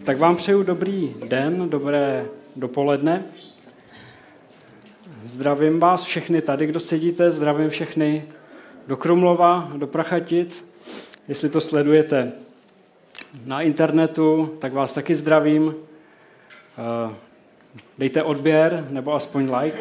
Tak vám přeju dobrý den, dobré dopoledne. Zdravím vás všechny tady, kdo sedíte, zdravím všechny do Krumlova, do Prachatic. Jestli to sledujete na internetu, tak vás taky zdravím. Dejte odběr, nebo aspoň like,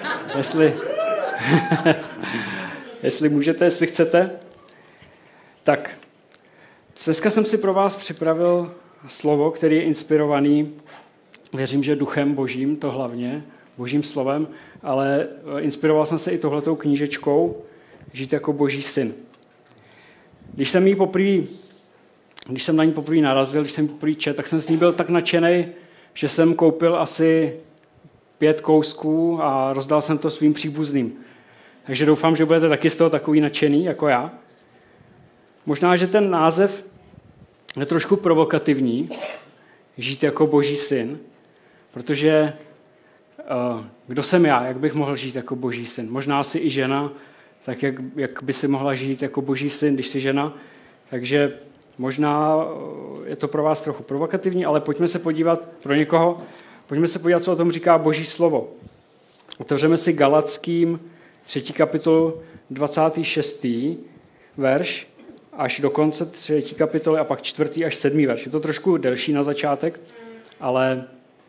jestli můžete, jestli chcete. Tak, dneska jsem si pro vás připravil slovo, který je inspirovaný, věřím, že duchem božím, to hlavně, božím slovem, ale inspiroval jsem se i tohletou knížečkou Žít jako boží syn. Když jsem na ní poprvé narazil, když jsem ji poprvé četl, tak jsem s ní byl tak nadšenej, že jsem koupil asi 5 kousků a rozdal jsem to svým příbuzným. Takže doufám, že budete taky z toho takový nadšený jako já. Možná, že ten název je trošku provokativní, žít jako boží syn, protože kdo jsem já, jak bych mohl žít jako boží syn? Možná asi i žena, tak jak by si mohla žít jako boží syn, když jsi žena. Takže možná je to pro vás trochu provokativní, ale pojďme se podívat co o tom říká boží slovo. Otevřeme si Galatským 3. kapitolu 26. verš až do konce 3. kapitoly a pak 4. až 7. verš. Je to trošku delší na začátek, ale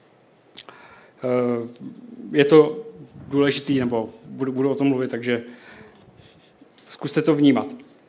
je to důležitý, nebo budu o tom mluvit, takže zkuste to vnímat.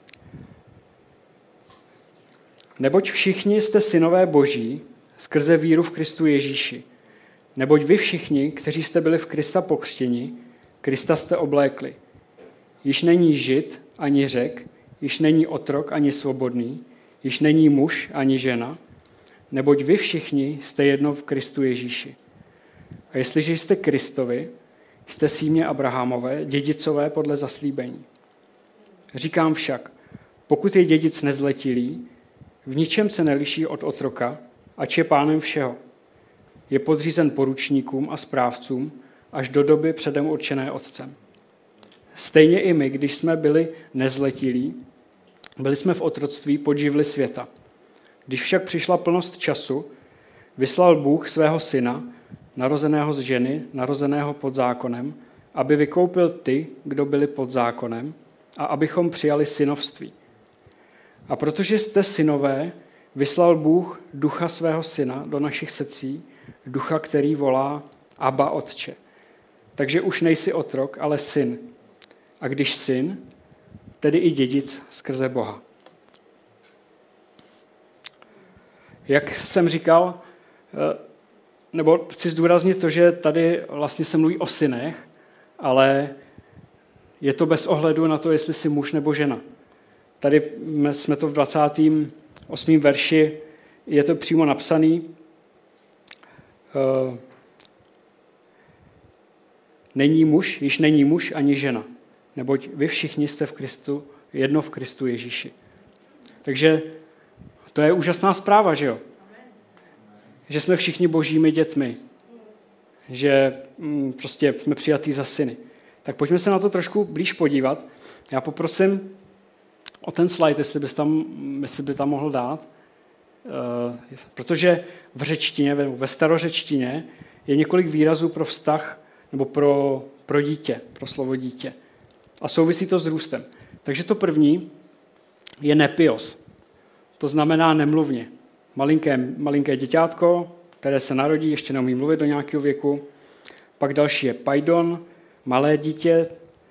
Neboť všichni jste synové boží skrze víru v Kristu Ježíši. Neboť vy všichni, kteří jste byli v Krista pokřtěni, Krista jste oblékli. Již není žid ani Řek, již není otrok ani svobodný, již není muž ani žena, neboť vy všichni jste jedno v Kristu Ježíši. A jestliže jste Kristovi, jste símě Abrahamové, dědicové podle zaslíbení. Říkám však, pokud je dědic nezletilý, v ničem se neliší od otroka, ač je pánem všeho. Je podřízen poručníkům a správcům až do doby předem určené otcem. Stejně i my, když jsme byli nezletilí, byli jsme v otroctví pod živly světa. Když však přišla plnost času, vyslal Bůh svého syna, narozeného z ženy, narozeného pod zákonem, aby vykoupil ty, kdo byli pod zákonem, a abychom přijali synovství. A protože jste synové, vyslal Bůh ducha svého syna do našich srdcí, ducha, který volá Abba, Otče. Takže už nejsi otrok, ale syn. A když syn, tedy i dědic skrze Boha. Jak jsem říkal, nebo chci zdůraznit to, že tady vlastně se mluví o synech, ale je to bez ohledu na to, jestli jsi muž nebo žena. Tady jsme to v 28. verši, je to přímo napsaný. Již není muž ani žena, neboť vy všichni jste v Kristu, jedno v Kristu Ježíši. Takže to je úžasná zpráva, že jo? Že jsme všichni božími dětmi, že prostě jsme přijatí za syny. Tak pojďme se na to trošku blíž podívat. Já poprosím o ten slide, jestli by tam mohl dát, protože v řečtině, ve starořečtině je několik výrazů pro vztah nebo pro dítě, pro slovo dítě. A souvisí to s růstem. Takže to první je nepios. To znamená nemluvně. Malinké děťátko, které se narodí, ještě neumí mluvit do nějakého věku. Pak další je paidon, malé dítě,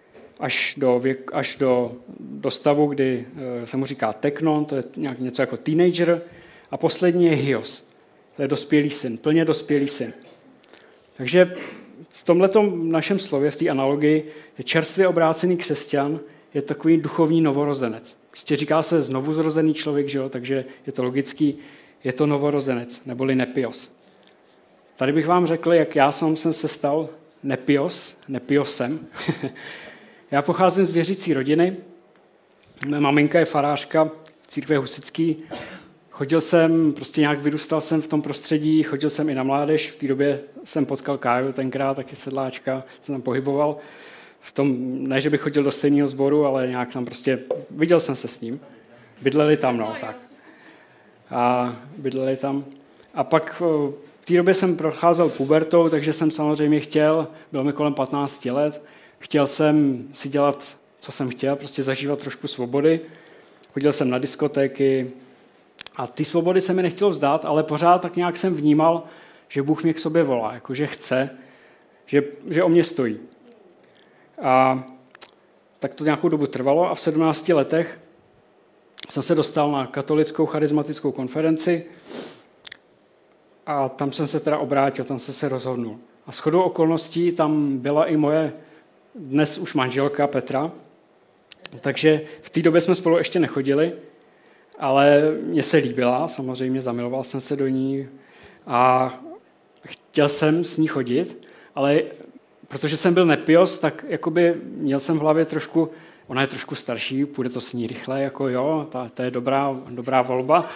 až do stavu, kdy se mu říká teknon, to je něco jako teenager. A poslední je hios, to je dospělý syn, plně dospělý syn. Takže v tomhletom našem slově, v té analogii, je čerstvě obrácený křesťan, je takový duchovní novorozenec. Prostě říká se znovuzrozený člověk, že jo? Takže je to logický, je to novorozenec, neboli nepios. Tady bych vám řekl, jak já sám jsem se stal nepiosem. Já pocházím z věřící rodiny, moje maminka je farářka církve husitský. Vyrůstal jsem v tom prostředí, chodil jsem i na mládež, v té době jsem potkal Káju tenkrát, taky sedláčka, jsem tam pohyboval. Ne, že bych chodil do stejného sboru, ale nějak tam prostě, viděl jsem se s ním. Bydleli tam, tak. A bydleli tam. A pak v té době jsem procházel pubertou, takže jsem samozřejmě bylo mi kolem 15 let, chtěl jsem si dělat, co jsem chtěl, prostě zažívat trošku svobody. Chodil jsem na diskotéky a ty svobody se mi nechtělo vzdát, ale pořád tak nějak jsem vnímal, že Bůh mě k sobě volá, jakože chce, že o mě stojí. A tak to nějakou dobu trvalo a v 17 letech jsem se dostal na katolickou charismatickou konferenci a tam jsem se teda obrátil, tam jsem se rozhodnul. A shodou okolností tam byla i moje dnes už manželka Petra, takže v té době jsme spolu ještě nechodili, ale mně se líbila, samozřejmě zamiloval jsem se do ní a chtěl jsem s ní chodit, ale protože jsem byl nepios, tak jakoby měl jsem v hlavě trošku, ona je trošku starší, půjde to s ní rychle, jako jo, to je dobrá volba.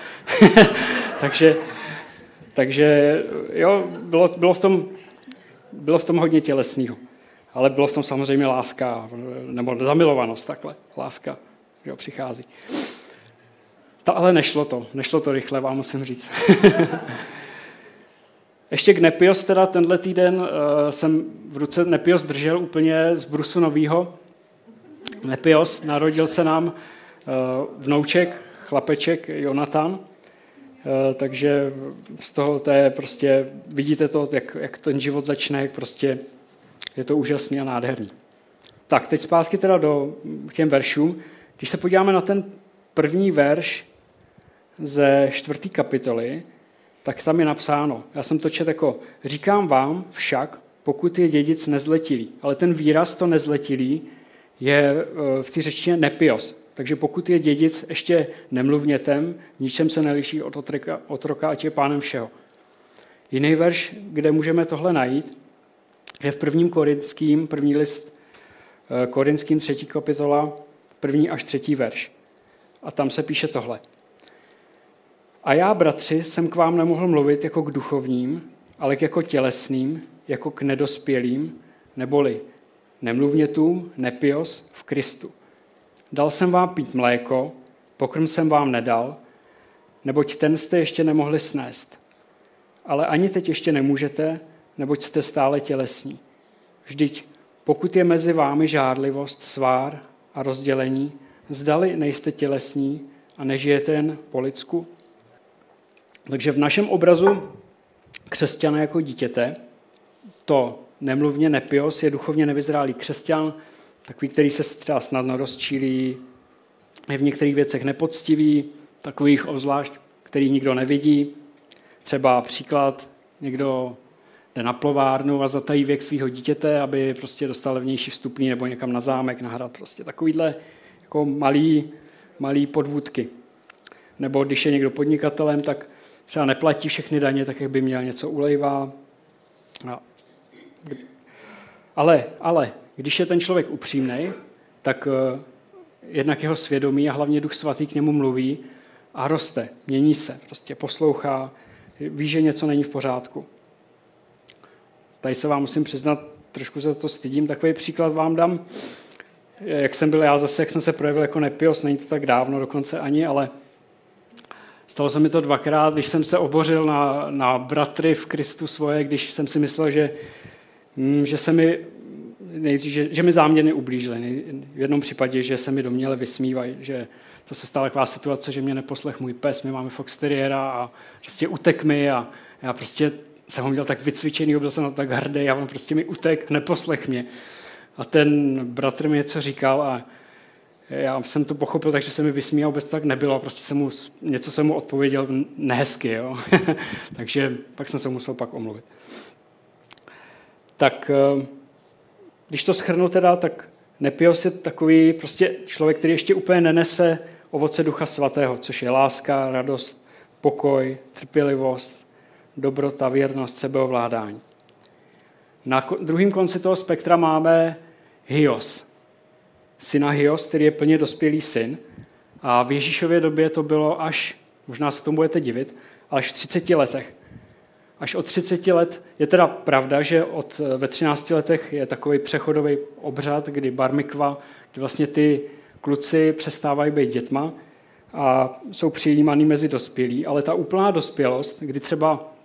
takže jo, bylo v tom hodně tělesného. Ale bylo v tom samozřejmě láska, nebo zamilovanost takhle, láska, jo, přichází. Ale nešlo to rychle, vám musím říct. Ještě k Nepios, teda tenhle týden jsem v ruce Nepios držel úplně z brusu novýho. Nepios, narodil se nám vnouček, chlapeček Jonatan, takže z toho to je prostě, vidíte to, jak ten život začne, jak prostě je to úžasný a nádherný. Tak, teď zpátky teda k těm veršům. Když se podíváme na ten první verš ze 4. kapitoly, tak tam je napsáno, já jsem to četl jako, říkám vám však, pokud je dědic nezletilý. Ale ten výraz, to nezletilý, je v té řečtině nepios. Takže pokud je dědic ještě nemluvnětem, ničem se neliší od otroka, ať je pánem všeho. Jiný verš, kde můžeme tohle najít, je v 1. Korinským, první list Korinským 3. kapitola, 1. až 3. verš. A tam se píše tohle. A já, bratři, jsem k vám nemohl mluvit jako k duchovním, ale jako tělesným, jako k nedospělým, neboli nemluvnětům, nepios v Kristu. Dal jsem vám pít mléko, pokrm jsem vám nedal, neboť ten jste ještě nemohli snést. Ale ani teď ještě nemůžete, neboť jste stále tělesní. Vždyť, pokud je mezi vámi žárlivost, svár a rozdělení, zdali nejste tělesní a nežijete jen po lidsku? Takže v našem obrazu křesťana jako dítěte, to nemluvně nepios je duchovně nevyzrálý křesťan, takový, který se třeba snadno rozčílí, je v některých věcech nepoctivý, takových obzvlášť, který nikdo nevidí. Třeba příklad, někdo jde na plovárnu a zatají věk svého dítěte, aby prostě dostal levnější vstupný nebo někam na zámek, na hrad. Prostě takovýhle jako malý podvůdky. Nebo když je někdo podnikatelem, tak třeba neplatí všechny daně, tak jak by měl, něco ulejvá. No. Ale když je ten člověk upřímnej, tak jednak jeho svědomí a hlavně Duch Svatý k němu mluví a roste, mění se, prostě poslouchá, ví, že něco není v pořádku. Tady se vám musím přiznat, trošku za to stydím, takový příklad vám dám, jak jsem byl já zase, jak jsem se projevil jako nepios, není to tak dávno dokonce ani, ale stalo se mi to dvakrát, když jsem se obořil na bratry v Kristu svoje, když jsem si myslel, že mi záměrně ublížili. V jednom případě, že se mi domněle vysmívají, že to se stala taková situace, že mě neposlech můj pes, my máme fox terriera a prostě utek mi a já prostě jsem ho měl tak vycvičený, byl jsem na to tak hrdý a on prostě mi utek, neposlech mě. A ten bratr mi něco říkal a já jsem to pochopil, takže se mi vysmíval, vůbec to tak nebylo, prostě něco jsem mu odpověděl nehezky, jo. Takže pak jsem se musel pak omluvit. Tak když to shrnu teda, tak nepios je takový prostě člověk, který ještě úplně nenese ovoce Ducha Svatého, což je láska, radost, pokoj, trpělivost, dobrota, věrnost, sebeovládání. Na druhém konci toho spektra máme Hios. Syna Hios, který je plně dospělý syn. A v Ježíšově době to bylo až, možná se tomu budete divit, až v 30 letech. Až od 30 let je teda pravda, že ve 13 letech je takový přechodový obřad, kdy bar mikva, kdy vlastně ty kluci přestávají být dětma a jsou přijímaný mezi dospělí, ale ta úplná dospělost, kdy třeba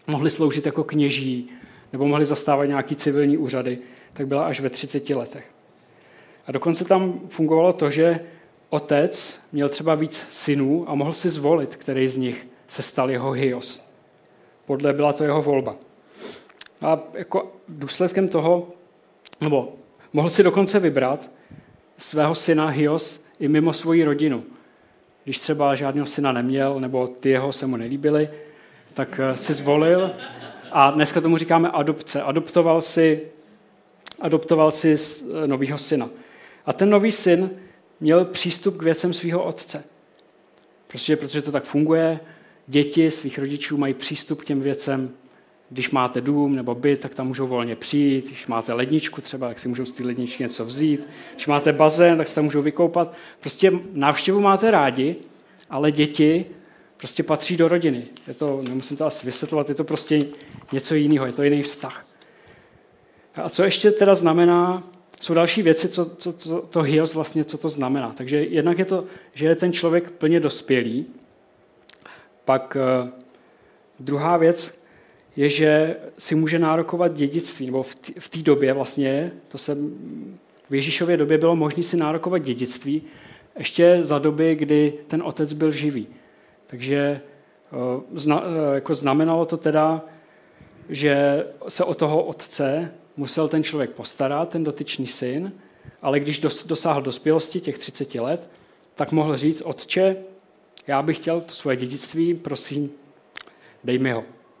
mohli sloužit jako kněží nebo mohli zastávat nějaký civilní úřady, tak byla až ve 30 letech. A dokonce tam fungovalo to, že otec měl třeba víc synů a mohl si zvolit, který z nich se stal jeho hyos. Byla to jeho volba. A jako důsledkem toho, nebo mohl si dokonce vybrat svého syna hyos i mimo svoji rodinu. Když třeba žádného syna neměl, nebo ty jeho se mu nelíbily, tak si zvolil a dneska tomu říkáme adopce. Adoptoval si novýho syna. A ten nový syn měl přístup k věcem svého otce. Protože to tak funguje, děti svých rodičů mají přístup k těm věcem. Když máte dům nebo byt, tak tam můžou volně přijít. Když máte ledničku třeba, tak si můžou z té ledničky něco vzít. Když máte bazén, tak se tam můžou vykoupat. Prostě návštěvu máte rádi, ale děti prostě patří do rodiny. Nemusím to asi vysvětlovat, je to prostě něco jiného, je to jiný vztah. A co ještě teda znamená, jsou další věci, co to hyos vlastně, co to znamená. Takže jednak je to, že je ten člověk plně dospělý. Pak druhá věc je, že si může nárokovat dědictví, nebo v té době vlastně, v Ježíšově době bylo možné si nárokovat dědictví, ještě za doby, kdy ten otec byl živý. Takže jako znamenalo to teda, že se o toho otce musel ten člověk postarat, ten dotyčný syn, ale když dosáhl dospělosti těch 30 let, tak mohl říct: otče, já bych chtěl to svoje dědictví, prosím, dej mi ho.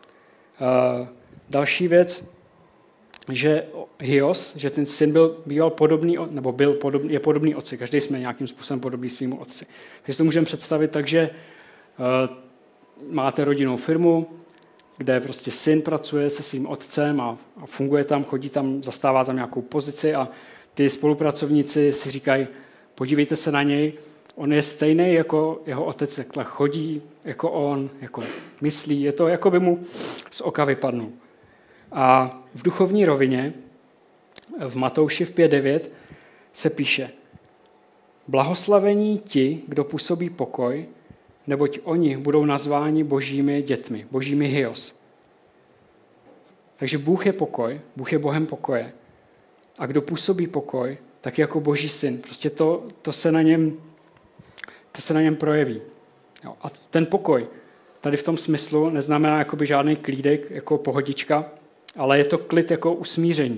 Další věc, že hyos, že ten syn býval podobný, nebo je podobný otci. Každý jsme nějakým způsobem podobný svýmu otci. Takže to můžeme představit tak, že máte rodinnou firmu, kde prostě syn pracuje se svým otcem a funguje tam, chodí tam, zastává tam nějakou pozici a ty spolupracovníci si říkají: podívejte se na něj, on je stejný jako jeho otec, takhle chodí jako on, jako myslí, je to, jako by mu z oka vypadnul. A v duchovní rovině v Matouši v 5:9 se píše: blahoslavení ti, kdo působí pokoj, neboť oni budou nazváni božími dětmi, božími hyos. Takže Bůh je pokoj, Bůh je Bohem pokoje. A kdo působí pokoj, tak jako boží syn. Prostě to se na něm projeví. Jo. A ten pokoj tady v tom smyslu neznamená jakoby žádný klídek, jako pohodička, ale je to klid jako usmíření.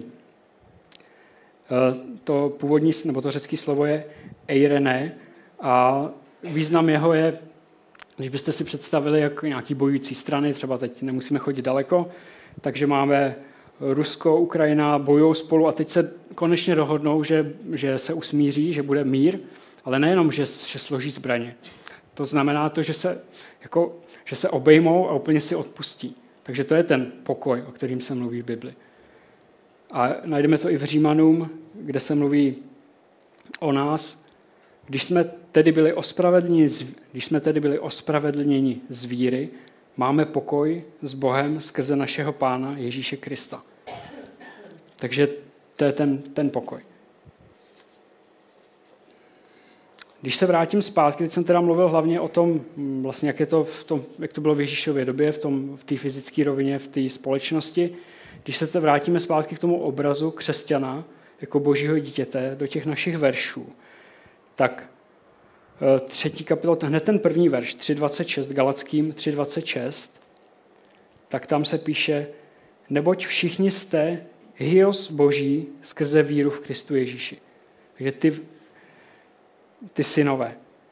To původní, nebo to řecké slovo je eirene a význam jeho je, když byste si představili jako nějaký bojující strany, třeba teď nemusíme chodit daleko, takže máme Rusko, Ukrajina, bojují spolu a teď se konečně dohodnou, že se usmíří, že bude mír, ale nejenom, že složí zbraně. To znamená to, že se obejmou a úplně si odpustí. Takže to je ten pokoj, o kterým se mluví v Bibli. A najdeme to i v Římanům, kde se mluví o nás. Když jsme tedy byli ospravedlněni z víry, máme pokoj s Bohem skrze našeho Pána Ježíše Krista. Takže to je ten pokoj. Když se vrátím zpátky, teď jsem teda mluvil hlavně o tom, vlastně jak to bylo v Ježíšově době, v té fyzické rovině, v té společnosti. Když se vrátíme zpátky k tomu obrazu křesťana jako božího dítěte do těch našich veršů, tak 3. kapitola, hned ten první verš, 3.26, Galackým 3.26, tak tam se píše: neboť všichni jste hyos boží skrze víru v Kristu Ježíši. Takže ty synové.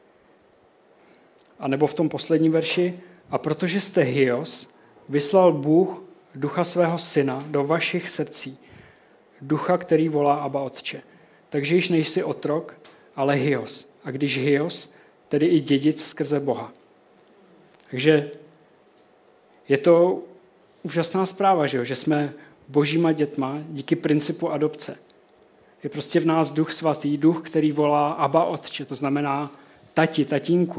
A nebo v tom posledním verši: a protože jste hyos, vyslal Bůh ducha svého syna do vašich srdcí. Ducha, který volá Abba Otče. Takže již nejsi otrok, ale hyos. A když hyos, tedy i dědic skrze Boha. Takže je to úžasná zpráva, že jsme božíma dětma díky principu adopce. Je prostě v nás Duch svatý, duch, který volá Abba Otče, to znamená tati, tatínku.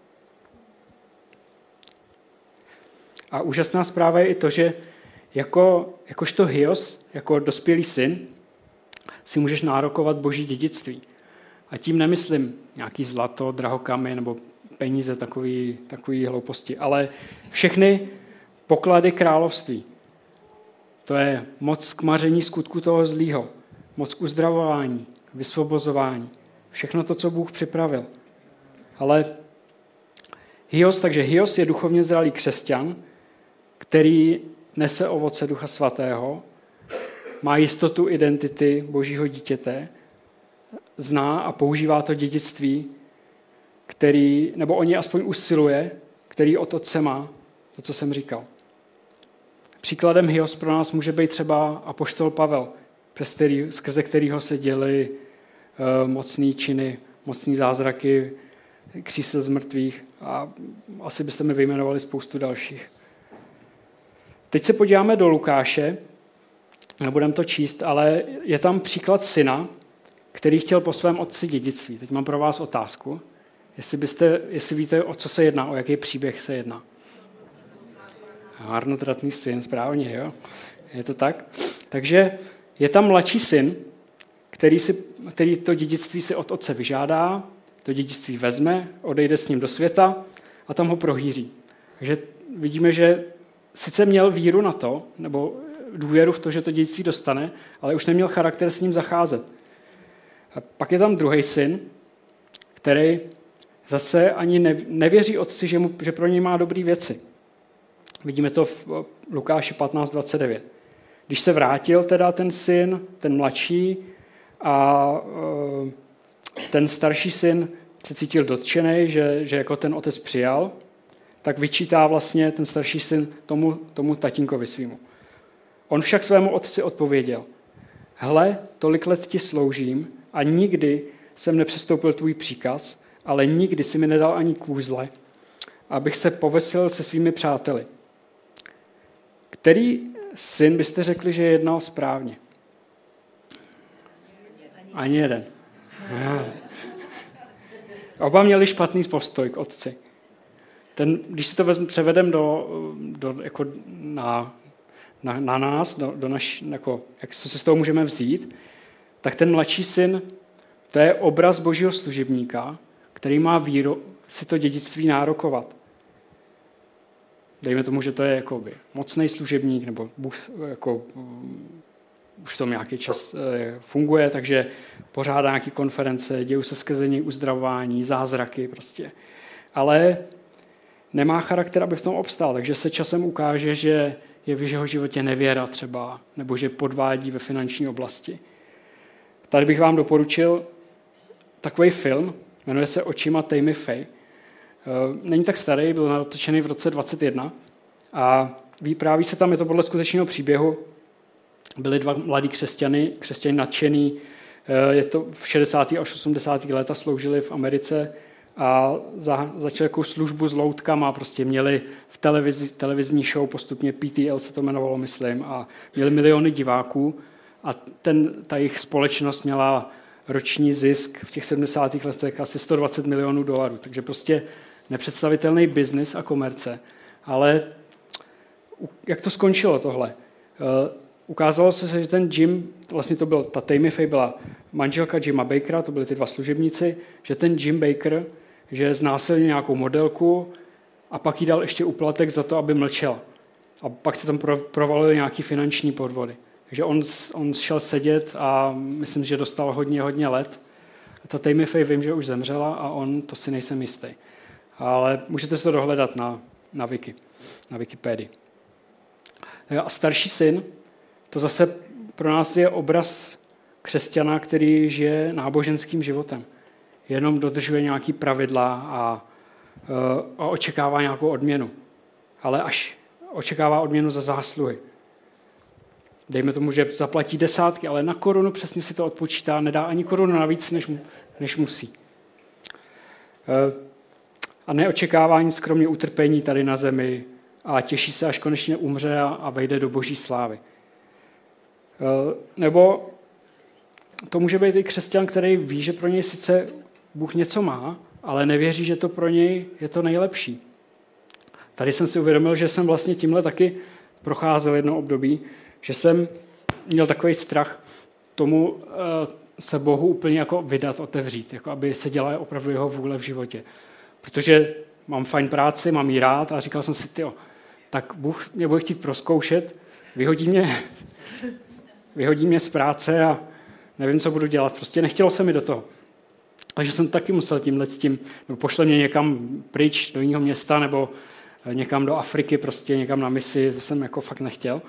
A úžasná zpráva je i to, že jakožto hyos, jako dospělý syn, si můžeš nárokovat boží dědictví. A tím nemyslím nějaký zlato, drahokamy nebo peníze, takový hlouposti, ale všechny poklady království. To je moc k maření skutku toho zlýho, moc k uzdravování, vysvobozování. Všechno to, co Bůh připravil. Ale Hios je duchovně zralý křesťan, který nese ovoce Ducha Svatého, má jistotu identity Božího dítěte, zná a používá to dědictví, nebo o ně aspoň usiluje, který od otce má, to, co jsem říkal. Příkladem Hios pro nás může být třeba apoštol Pavel, skrze kterého se děly mocný činy, mocný zázraky, křísil z mrtvých a asi byste mi vyjmenovali spoustu dalších. Teď se podíváme do Lukáše, nebudem to číst, ale je tam příklad syna, který chtěl po svém otci dědictví. Teď mám pro vás otázku, jestli víte, o co se jedná, o jaký příběh se jedná. Marnotratný syn, správně, jo? Je to tak? Takže je tam mladší syn, který to dědictví si od otce vyžádá, to dědictví vezme, odejde s ním do světa a tam ho prohýří. Takže vidíme, že sice měl víru na to, nebo důvěru v to, že to dědictví dostane, ale už neměl charakter s ním zacházet. A pak je tam druhý syn, který zase ani nevěří otci, že pro něj má dobré věci. Vidíme to v Lukáši 15:29. Když se vrátil teda ten syn, ten mladší, a ten starší syn se cítil dotčený, že jako ten otec přijal, tak vyčítá vlastně ten starší syn tomu tatínkovi svýmu. On však svému otci odpověděl: Hle, tolik let ti sloužím a nikdy jsem nepřestoupil tvůj příkaz, ale nikdy si mi nedal ani kůzle, abych se povesil se svými přáteli. Který syn byste řekli, že jednal správně? Ani jeden. Oba měli špatný postoj k otci. Když si to převedem jako na nás, jako, jak se z toho můžeme vzít, tak ten mladší syn, to je obraz Božího služebníka, který má víru si to dědictví nárokovat. Dejme tomu, že to je jakoby mocný služebník, nebo jako, už to nějaký čas funguje, takže pořádá nějaké konference, dějí se skrze něj uzdravování, zázraky prostě. Ale nemá charakter, aby v tom obstál, takže se časem ukáže, že je v jeho životě nevěra třeba, nebo že podvádí ve finanční oblasti. Tady bych vám doporučil takový film, jmenuje se Očima Tammy Faye. Není tak starý, byl natočený v roce 2021 a vypráví se tam, je to podle skutečného příběhu. Byli dva mladí křesťani nadšený, je to v 60. až 80. léta, sloužili v Americe a začali jakou službu s loutkama, prostě měli v televizní show postupně PTL se to jmenovalo, myslím, a měli miliony diváků a ta jejich společnost měla roční zisk v těch 70. letech asi $120 milionů, takže prostě nepředstavitelný biznis a komerce. Ale jak to skončilo tohle? Ukázalo se, že ten Jim, vlastně ta Tammy Faye byla manželka Jima Bakera, to byli ty dva služebníci, že ten Jim Baker, že znásilnil nějakou modelku a pak jí dal ještě úplatek za to, aby mlčela. A pak se tam provalily nějaký finanční podvody. Takže on šel sedět a myslím, že dostal hodně let. Ta Tammy Faye vím, že už zemřela a on, to si nejsem jistý. Ale můžete se to dohledat na Wikipedii. A starší syn, to zase pro nás je obraz křesťana, který žije náboženským životem. Jenom dodržuje nějaký pravidla a očekává nějakou odměnu. Ale až očekává odměnu za zásluhy. Dejme tomu, že zaplatí 10, ale na korunu přesně si to odpočítá, nedá ani korunu navíc, než musí. A neočekává nic kromě utrpení tady na zemi a těší se, až konečně umře a vejde do boží slávy. Nebo to může být i křesťan, který ví, že pro něj sice Bůh něco má, ale nevěří, že to pro něj je to nejlepší. Tady jsem si uvědomil, že jsem vlastně tímhle taky procházel jedno období, že jsem měl takový strach tomu se Bohu úplně jako vydat, otevřít, jako aby se dělala opravdu jeho vůle v životě. Protože mám fajn práci, mám jí rád a říkal jsem si, tak Bůh mě bude chtít prozkoušet, vyhodí mě z práce a nevím, co budu dělat. Prostě nechtělo se mi do toho. Takže jsem taky musel nebo pošle mě někam pryč do jiného města, nebo někam do Afriky, prostě někam na misi, to jsem jako fakt nechtěl.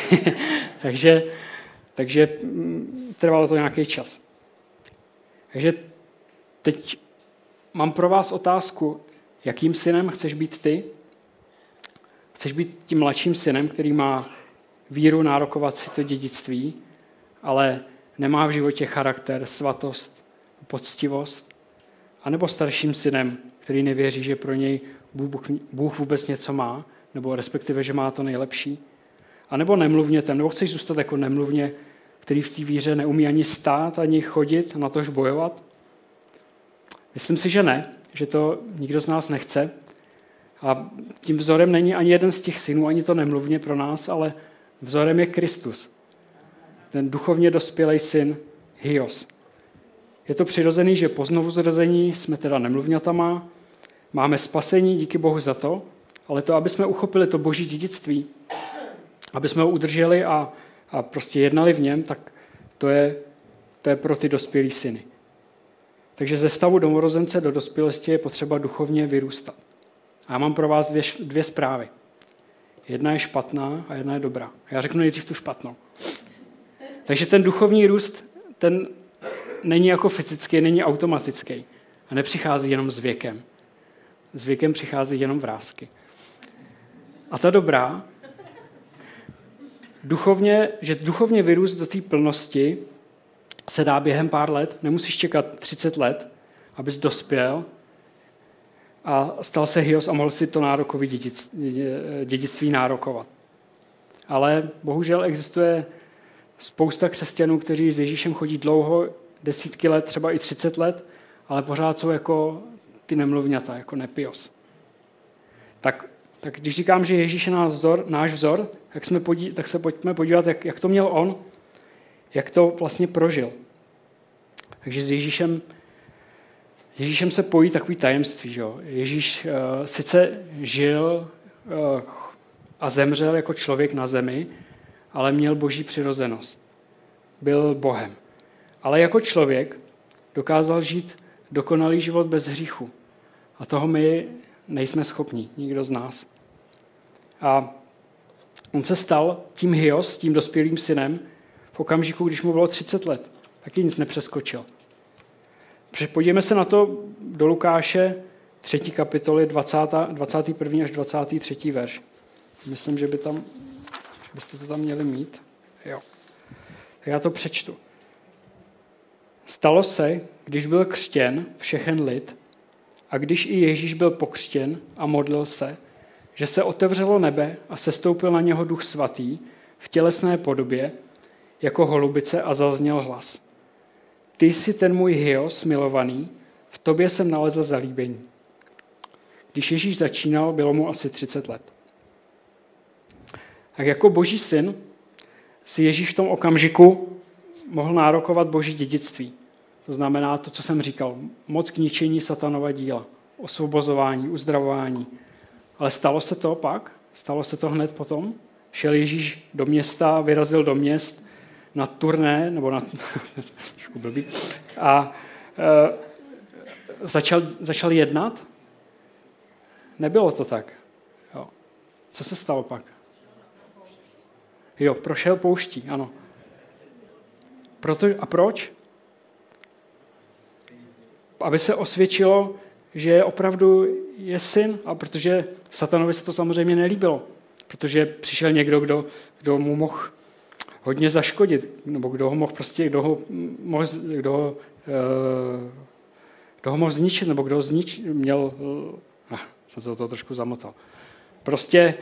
takže trvalo to nějaký čas. Takže teď mám pro vás otázku, jakým synem chceš být ty? Chceš být tím mladším synem, který má víru nárokovat si to dědictví, ale nemá v životě charakter, svatost, poctivost? A nebo starším synem, který nevěří, že pro něj Bůh vůbec něco má, nebo respektive, že má to nejlepší? A nebo nemluvnětem, nebo chceš zůstat jako nemluvně, který v té víře neumí ani stát, ani chodit, na tož bojovat? Myslím si, že ne, že to nikdo z nás nechce. A tím vzorem není ani jeden z těch synů, ani to nemluvně pro nás, ale vzorem je Kristus. Ten duchovně dospělý syn Hyos. Je to přirozený, že po znovuzrození jsme teda nemluvňatama, máme spasení, díky Bohu za to, ale to, aby jsme uchopili to boží dědictví, aby jsme ho udrželi a prostě jednali v něm, tak to je pro ty dospělý syny. Takže ze stavu domorodence do dospělosti je potřeba duchovně vyrůstat. A já mám pro vás dvě zprávy. Jedna je špatná a jedna je dobrá. Já řeknu nejdřív tu špatnou. Takže ten duchovní růst, ten není jako fyzický, není automatický. A nepřichází jenom s věkem. S věkem přichází jenom vrásky. A ta dobrá, duchovně vyrůst do té plnosti se dá během pár let, nemusíš čekat 30 let, abys dospěl a stal se Hyos a mohl si to nárokové dědictví nárokovat. Ale bohužel existuje spousta křesťanů, kteří s Ježíšem chodí dlouho, desítky let, třeba i 30 let, ale pořád jsou jako ty nemluvňata, jako nepios. Tak když říkám, že Ježíš je náš vzor, tak se pojďme podívat, jak to měl on, jak to vlastně prožil. Takže s Ježíšem se pojí takový tajemství. Že? Ježíš sice žil a zemřel jako člověk na zemi, ale měl boží přirozenost. Byl Bohem. Ale jako člověk dokázal žít dokonalý život bez hříchu. A toho my nejsme schopni, nikdo z nás. A on se stal tím Hyos, tím dospělým synem, v okamžiku, když mu bylo 30 let. Taky nic nepřeskočil. Podívejme se na to do Lukáše 3. kapitoly 21. až 23. verš. Myslím, že byste to tam měli mít. Jo. Tak já to přečtu. Stalo se, když byl křtěn všechen lid a když i Ježíš byl pokřtěn a modlil se, že se otevřelo nebe a sestoupil na něho Duch Svatý v tělesné podobě jako holubice a zazněl hlas. Ty jsi ten můj Hyos milovaný, v tobě jsem nalezl zalíbení. Když Ježíš začínal, bylo mu asi 30 let. Tak jako boží syn si Ježíš v tom okamžiku mohl nárokovat boží dědictví. To znamená to, co jsem říkal, moc k ničení satanova díla, osvobozování, uzdravování. Ale stalo se to pak? Stalo se to hned potom? Šel Ježíš do města, vyrazil do měst na turné, nebo na trošku blbý, a začal jednat? Nebylo to tak. Jo. Co se stalo pak? Jo, prošel pouští, ano. A proč? Aby se osvědčilo, že opravdu je syn, a protože satanovi se to samozřejmě nelíbilo, protože přišel někdo, kdo mu mohl hodně zaškodit, nebo kdo ho mohl zničit, nebo kdo ho měl... jsem se do toho trošku zamotal. Prostě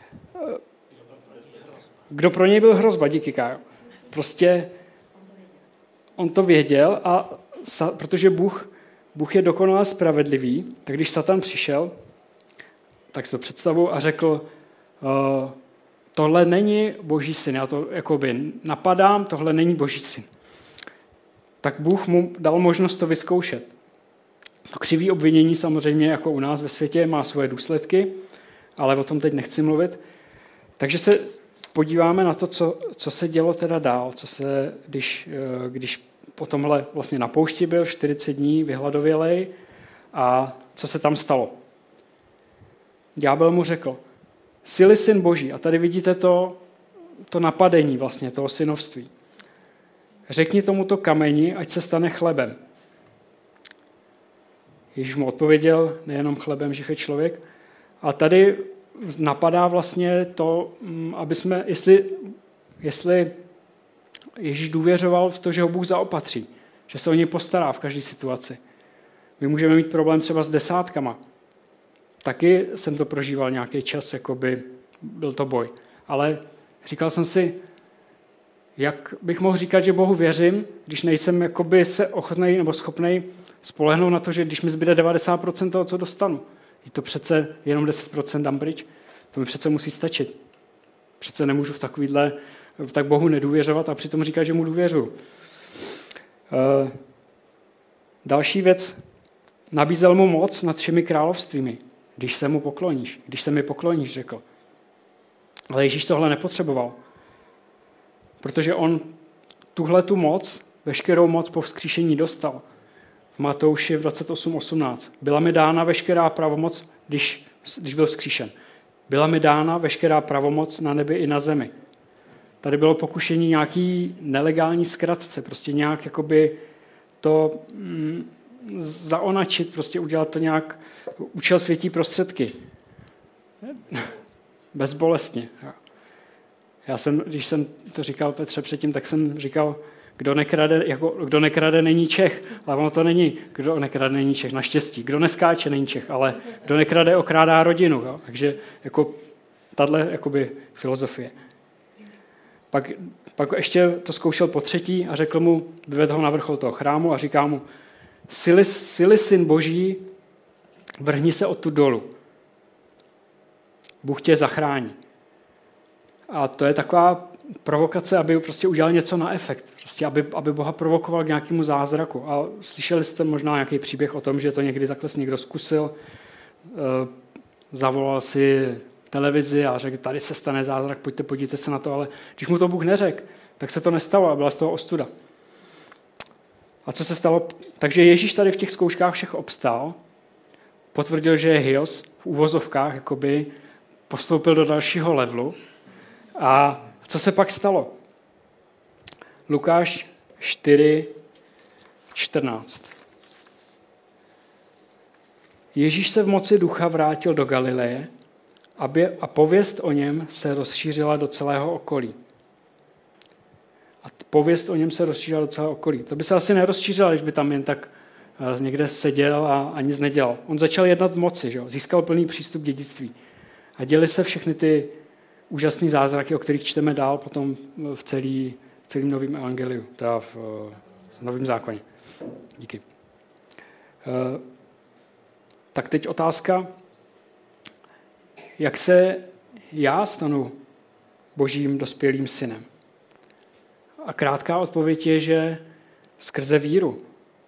kdo pro něj byl hrozba, díky Kájo. Prostě on to věděl a protože Bůh je dokonale spravedlivý, tak když Satan přišel, tak si to představu a řekl, tohle není boží syn, já to jakoby napadám, tohle není boží syn. Tak Bůh mu dal možnost to vyzkoušet. Křivý obvinění samozřejmě jako u nás ve světě má svoje důsledky ale o tom teď nechci mluvit. Takže se podíváme na to, co se dělo teda dál, když po tomhle vlastně na poušti byl 40 dní vyhladovělej a co se tam stalo. Ďábel mu řekl, jsi-li syn Boží, a tady vidíte to napadení vlastně, toho synovství. Řekni tomuto kameni, ať se stane chlebem. Ježíš mu odpověděl, nejenom chlebem živ je člověk. A tady napadá vlastně to, aby jsme, jestli Ježíš důvěřoval v to, že ho Bůh zaopatří, že se o něj postará v každé situaci. My můžeme mít problém třeba s desátkama. Taky jsem to prožíval nějaký čas, jakoby byl to boj. Ale říkal jsem si, jak bych mohl říkat, že Bohu věřím, když nejsem jakoby se ochotnej nebo schopnej spolehnout na to, že když mi zbyde 90% toho, co dostanu, je to přece jenom 10% dám pryč, to mi přece musí stačit. Přece nemůžu tak Bohu nedůvěřovat a přitom říkat, že mu důvěřuji. Další věc, nabízel mu moc nad všemi královstvími, když se mi pokloníš, řekl. Ale Ježíš tohle nepotřeboval, protože on tuhletu moc, veškerou moc po vzkříšení dostal. V Matouši v 28:18. Byla mi dána veškerá pravomoc, když byl vzkříšen. Byla mi dána veškerá pravomoc na nebi i na zemi. Tady bylo pokušení nějaký nelegální zkratce, prostě nějak jakoby to zaonačit, prostě udělat to nějak, účel světí prostředky. Bezbolestně. Když jsem to říkal Petře předtím, tak jsem říkal, kdo nekrade, není Čech, ale ono to není, kdo nekrade, není Čech, naštěstí. Kdo neskáče, není Čech, ale kdo nekrade, okrádá rodinu. Jo? Takže jako tahle jakoby filozofie. Pak ještě to zkoušel po třetí a řekl mu, vyvedl ho na vrchol toho chrámu a říká mu, jsi-li syn Boží, vrhni se odtud dolů. Bůh tě zachrání. A to je taková provokace, aby prostě udělal něco na efekt. Prostě aby Boha provokoval k nějakému zázraku. A slyšeli jste možná nějaký příběh o tom, že to někdy takhle někdo zkusil, zavolal si televizi a řekl, tady se stane zázrak, pojďte, podívejte se na to, ale když mu to Bůh neřekl, tak se to nestalo a byla z toho ostuda. A co se stalo? Takže Ježíš tady v těch zkouškách všech obstál, potvrdil, že je Hios, v uvozovkách, jakoby postoupil do dalšího levelu. A co se pak stalo? Lukáš 4:14. Ježíš se v moci ducha vrátil do Galileje a pověst o něm se rozšířila do celého okolí. To by se asi nerozšířilo, když by tam jen tak někde seděl a nic nedělal. On začal jednat v moci, že? Získal plný přístup k dědictví. A děli se všechny ty úžasné zázraky, o kterých čteme dál potom v celém novém evangeliu, teda v novém zákoně. Díky. Tak teď otázka, jak se já stanu Božím dospělým synem? A krátká odpověď je, že skrze víru.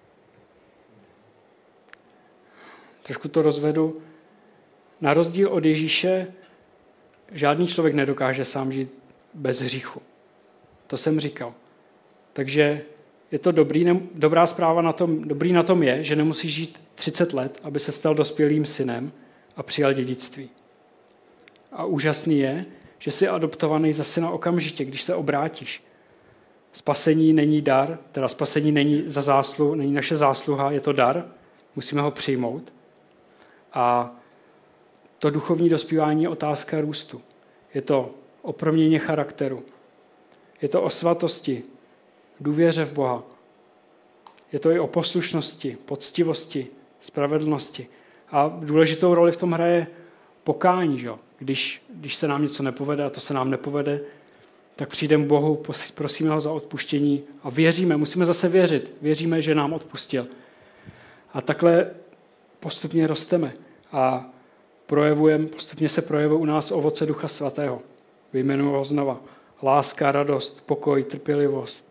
Trošku to rozvedu. Na rozdíl od Ježíše žádný člověk nedokáže sám žít bez hříchu. To jsem říkal. Takže je to dobrá zpráva dobrý na tom je, že nemusíš žít 30 let, aby se stal dospělým synem a přijal dědictví. A úžasný je, že jsi adoptovaný za syna okamžitě, když se obrátíš. Spasení není dar, teda spasení není není naše zásluha, je to dar, musíme ho přijmout. A to duchovní dospívání je otázka růstu. Je to o proměně charakteru. Je to o svatosti, důvěře v Boha. Je to i o poslušnosti, poctivosti, spravedlnosti. A důležitou roli v tom hraje pokání. Že? Když se nám něco nepovede a to se nám nepovede, tak přijdeme k Bohu, prosíme ho za odpuštění a věříme, musíme zase věřit. Věříme, že nám odpustil. A takhle postupně rosteme a postupně se projevuje u nás ovoce Ducha Svatého. Vyjmenuji ho znova. Láska, radost, pokoj, trpělivost,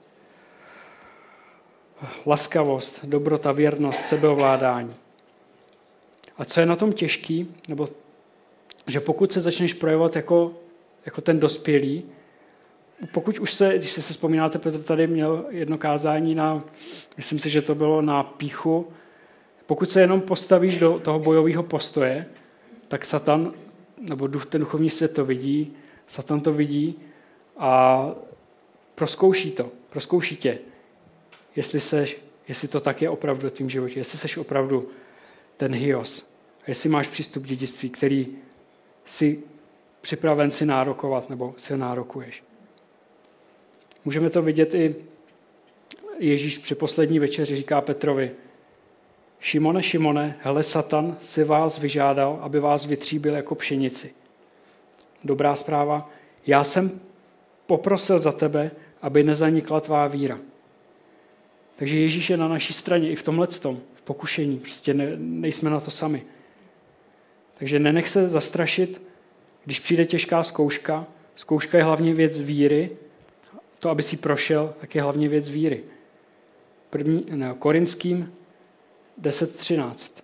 laskavost, dobrota, věrnost, sebeovládání. A co je na tom těžký, nebo že pokud se začneš projevovat jako ten dospělý, pokud už když se vzpomínáte, Petr tady měl jedno kázání myslím si, že to bylo na pýchu, pokud se jenom postavíš do toho bojového postoje, tak Satan, nebo ten duchovní svět to vidí, Satan to vidí a proskouší tě, jestli to tak je opravdu v tvém životě, jestli jsi opravdu ten Hyos, a jestli máš přístup k dědictví, který jsi připraven si nárokovat, nebo si ho nárokuješ. Můžeme to vidět i Ježíš při poslední večeři říká Petrovi: Šimone, Šimone, hele, Satan si vás vyžádal, aby vás vytříbil jako pšenici. Dobrá zpráva, já jsem poprosil za tebe, aby nezanikla tvá víra. Takže Ježíš je na naší straně i v tomhletom, v pokušení. Prostě nejsme na to sami. Takže nenech se zastrašit, když přijde těžká zkouška. Zkouška je hlavně věc víry. To, aby si prošel, tak je hlavně věc víry. Korinským 10:13.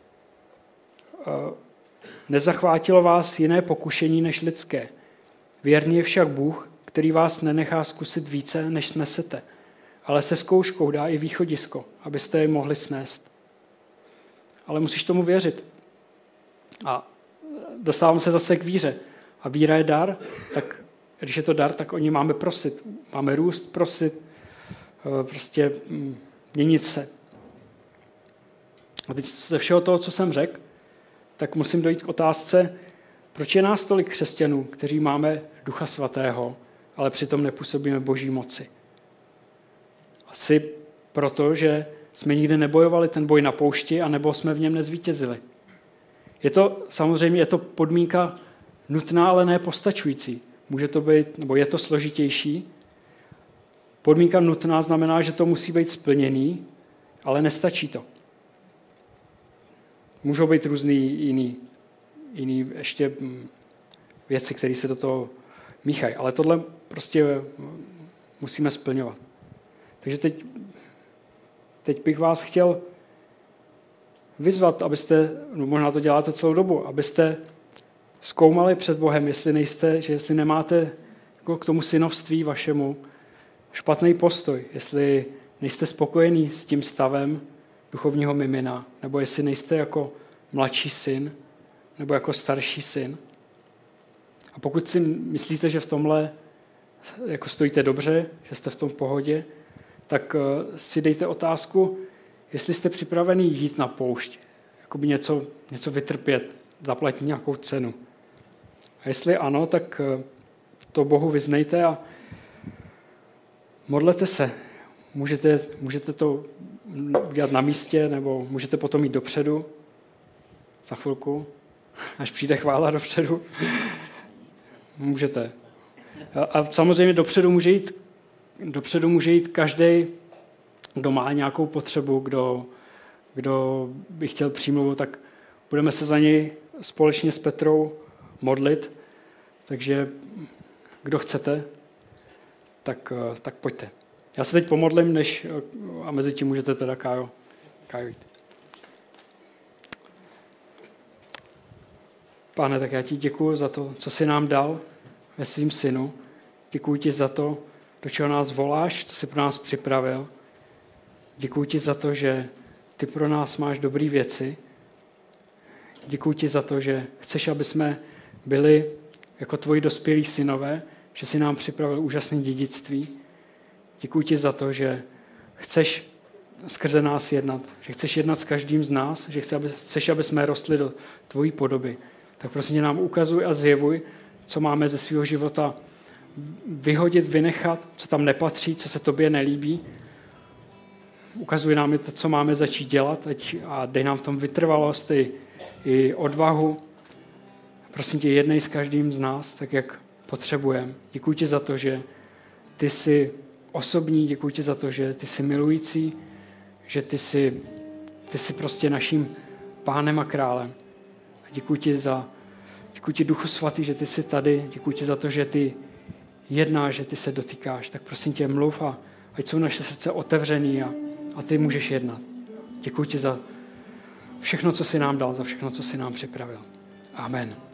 Nezachvátilo vás jiné pokušení než lidské. Věrný je však Bůh, který vás nenechá zkusit více, než snesete. Ale se zkouškou dá i východisko, abyste je mohli snést. Ale musíš tomu věřit. A dostávám se zase k víře. A víra je dar, tak když je to dar, tak o ní máme prosit. Máme růst, prosit, prostě měnit se. A teď ze všeho toho, co jsem řekl, tak musím dojít k otázce, proč je nás tolik křesťanů, kteří máme Ducha Svatého, ale přitom nepůsobíme Boží moci. Asi proto, že jsme nikdy nebojovali ten boj na poušti, anebo jsme v něm nezvítězili. Je to podmínka nutná, ale ne postačující. Může to být, nebo je to složitější. Podmínka nutná znamená, že to musí být splněný, ale nestačí to. Můžou být různý jiný ještě věci, které se do toho míchají, ale tohle prostě musíme splňovat. Takže teď bych vás chtěl vyzvat, abyste, možná to děláte celou dobu, abyste zkoumali před Bohem, jestli nemáte jako k tomu synovství vašemu špatný postoj, jestli nejste spokojení s tím stavem duchovního mimina, nebo jestli nejste jako mladší syn, nebo jako starší syn. A pokud si myslíte, že v tomhle jako stojíte dobře, že jste v tom v pohodě, tak si dejte otázku, jestli jste připraveni jít na poušť, jakoby něco vytrpět, zaplatit nějakou cenu. A jestli ano, tak to Bohu vyznejte a modlete se. Můžete to udělat na místě, nebo můžete potom jít dopředu za chvilku, až přijde chvála dopředu. Můžete. A samozřejmě dopředu může jít každý, kdo má nějakou potřebu, kdo by chtěl přímluvu, tak budeme se za něj společně s Petrou modlit. Takže kdo chcete, tak pojďte. Já se teď pomodlím, a mezi tím můžete teda Kájo jít. Pane, tak já ti děkuju za to, co jsi nám dal ve svým synu. Děkuju ti za to, do čeho nás voláš, co jsi pro nás připravil. Děkuju ti za to, že ty pro nás máš dobré věci. Děkuju ti za to, že chceš, aby jsme byli jako tvoji dospělí synové, že jsi nám připravil úžasné dědictví. Děkuju ti za to, že chceš skrze nás jednat, že chceš jednat s každým z nás, že chceš, aby jsme rostli do tvojí podoby. Tak prosím tě nám ukazuj a zjevuj, co máme ze svého života vyhodit, vynechat, co tam nepatří, co se tobě nelíbí. Ukazuj nám to, co máme začít dělat a dej nám v tom vytrvalost i odvahu. Prosím tě, jednej s každým z nás, tak jak potřebujeme. Děkuji ti za to, že ty jsi osobní, děkuji ti za to, že ty jsi milující, že ty jsi prostě naším pánem a králem. Děkuji ti Duchu Svatý, že ty jsi tady, děkuji ti za to, že ty jednáš, že ty se dotýkáš. Tak prosím tě, mluv a ať jsou naše srdce otevřený a ty můžeš jednat. Děkuji ti za všechno, co jsi nám dal, za všechno, co jsi nám připravil. Amen.